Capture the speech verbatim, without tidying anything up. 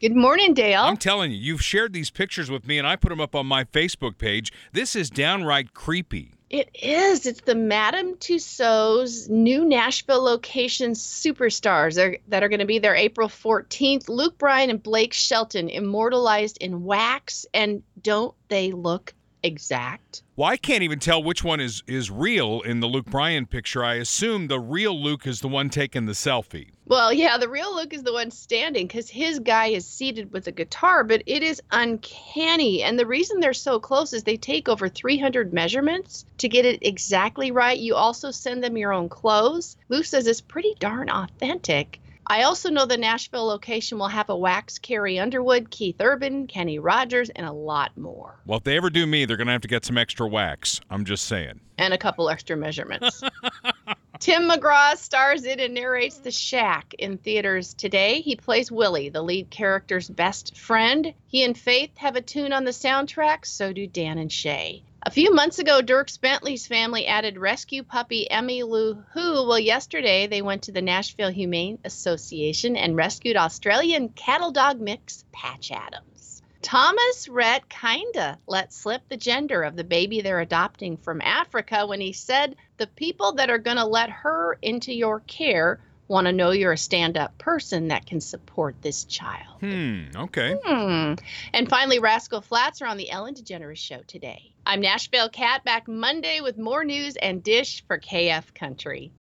Good morning, Dale. I'm telling you, you've shared these pictures with me, and I put them up on my Facebook page. This is downright creepy. It is. It's the Madame Tussauds new Nashville location superstars are, that are going to be there April fourteenth. Luke Bryan and Blake Shelton immortalized in wax. And don't they look exact? Well, I can't even tell which one is, is real in the Luke Bryan picture. I assume the real Luke is the one taking the selfie. Well, yeah, the real Luke is the one standing because his guy is seated with a guitar, but it is uncanny. And the reason they're so close is they take over three hundred measurements to get it exactly right. You also send them your own clothes. Luke says it's pretty darn authentic. I also know the Nashville location will have a wax Carrie Underwood, Keith Urban, Kenny Rogers, and a lot more. Well, if they ever do me, they're going to have to get some extra wax. I'm just saying. And a couple extra measurements. Tim McGraw stars in and narrates The Shack in theaters today. He plays Willie, the lead character's best friend. He and Faith have a tune on the soundtrack, so do Dan and Shay. A few months ago, Dierks Bentley's family added rescue puppy Emmy Lou Who. Well, yesterday they went to the Nashville Humane Association and rescued Australian cattle dog mix Patch Adams. Thomas Rhett kinda let slip the gender of the baby they're adopting from Africa when he said the people that are going to let her into your care want to know you're a stand-up person that can support this child. Hmm, okay. Hmm. And finally, Rascal Flatts are on the Ellen DeGeneres Show today. I'm Nashville Cat, back Monday with more news and dish for K F Country.